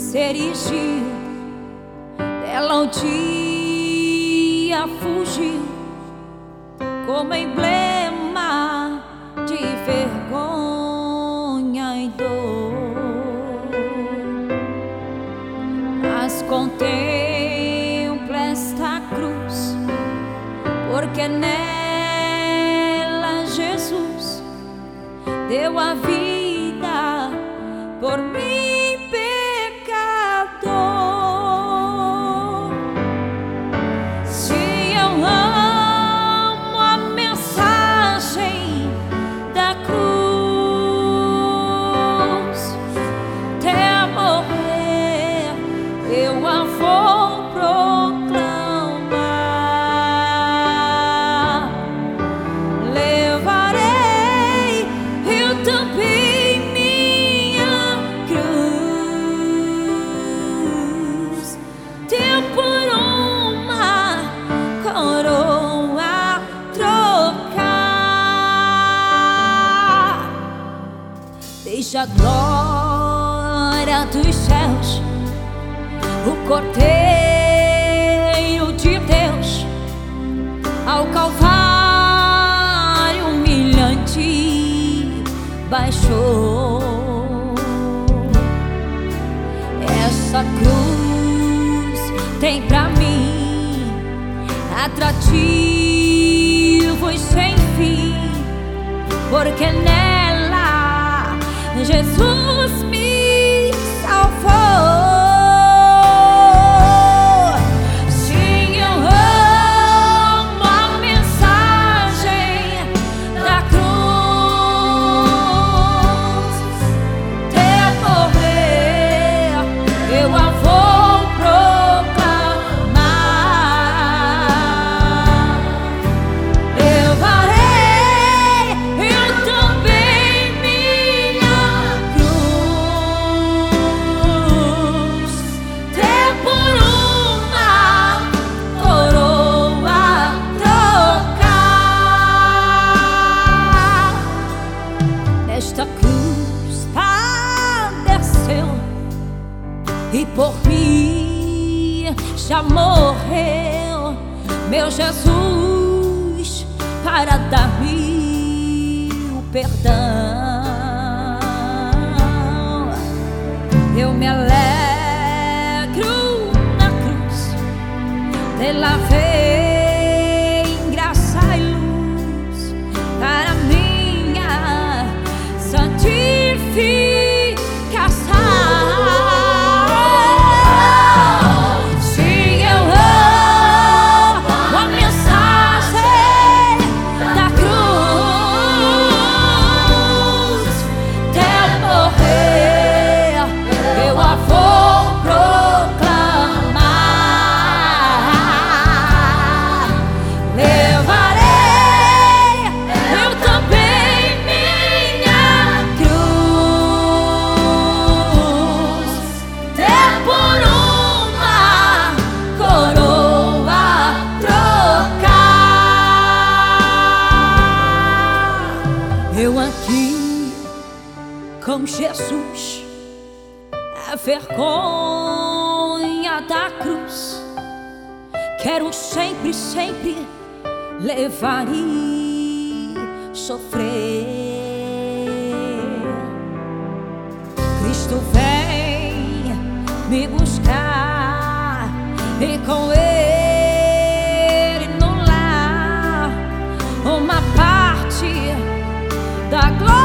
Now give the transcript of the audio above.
se erigiu, dela o dia fugiu, como emblema de vergonha e dor. Mas contempla esta cruz, porque nela Jesus deu a vida por mim, pecador. Se eu amo a mensagem da cruz, até morrer eu a vou proclamar. Levarei eu também minha cruz, teu por uma coroa trocar. Deixa a glória dos céus, o Cordeiro de Deus, ao Calvário humilhante baixou. Essa cruz tem pra mim atrativos sem fim, porque nela Jesus me salvou. Esta cruz padeceu e por mim já morreu, meu Jesus, para dar-me o perdão. Eu me alegro na cruz, dela vem graça e luz para minha santificação. Se eu amo a mensagem da cruz, até morrer eu a vou proclamar. Levarei eu também minha cruz, até por uma coroa trocar. Eu aqui com Jesus, a vergonha da cruz, quero sempre, sempre levar e sofrer. Cristo vem me buscar e com Ele no lar uma parte da glória